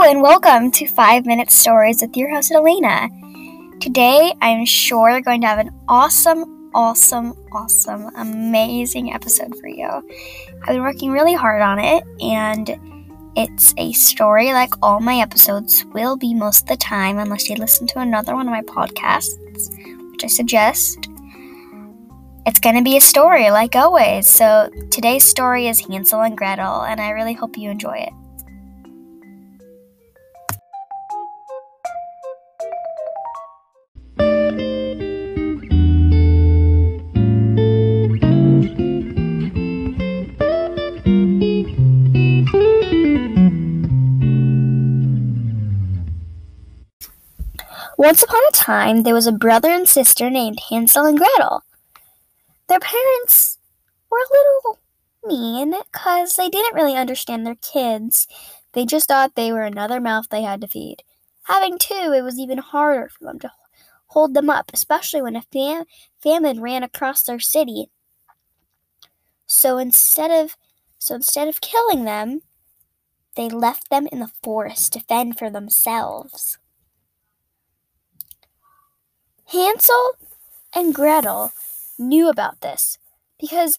and welcome to 5-Minute Stories with your host, Elena. Today, I'm sure you're going to have an awesome, amazing episode for you. I've been working really hard on it, and it's a story like all my episodes will be most of the time, unless you listen to another one of my podcasts, which I suggest. It's going to be a story, like always. So today's story is Hansel and Gretel, and I really hope you enjoy it. Once upon a time, there was a brother and sister named Hansel and Gretel. Their parents were a little mean because they didn't really understand their kids. They just thought they were another mouth they had to feed. Having two, it was even harder for them to hold them up, especially when a famine ran across their city. So instead of killing them, they left them in the forest to fend for themselves. Hansel and Gretel knew about this because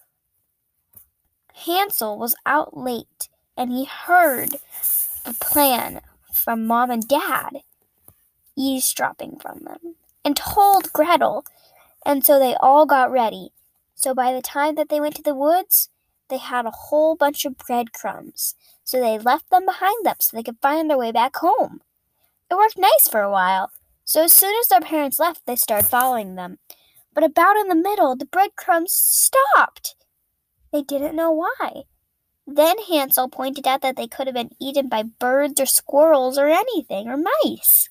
Hansel was out late and he heard the plan from Mom and Dad eavesdropping from them and told Gretel, and so they all got ready. So by the time that they went to the woods, they had a whole bunch of breadcrumbs, so they left them behind them so they could find their way back home. It worked nice for a while, so as soon as their parents left, they started following them. But about in the middle, the breadcrumbs stopped. They didn't know why. Then Hansel pointed out that they could have been eaten by birds or squirrels or anything, or mice.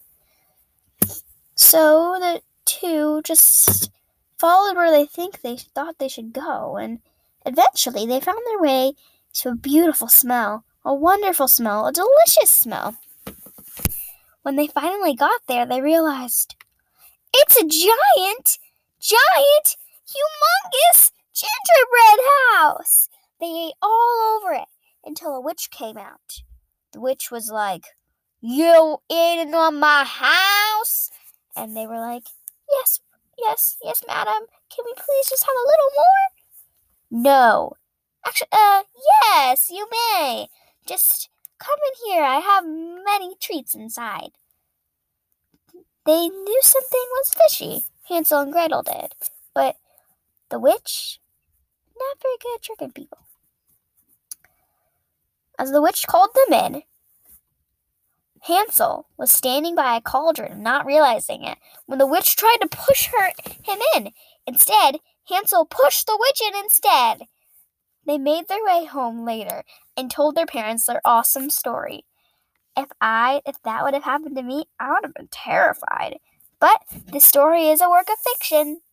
So the two just followed where they thought they should go, and eventually they found their way to a beautiful smell, a wonderful smell, a delicious smell. When they finally got there, they realized, it's a giant, humongous gingerbread house! They ate all over it until a witch came out. The witch was like, you eating on my house? And they were like, yes, madam. Can we please just have a little more? No. Actually, yes, you may. Just come in here. I have many treats inside. They knew something was fishy. Hansel and Gretel did. But the witch, not very good at tricking people. As the witch called them in, Hansel was standing by a cauldron, not realizing it, when the witch tried to push him in. Instead, Hansel pushed the witch in instead. They made their way home later and told their parents their awesome story. If that would have happened to me, I would have been terrified. But the story is a work of fiction.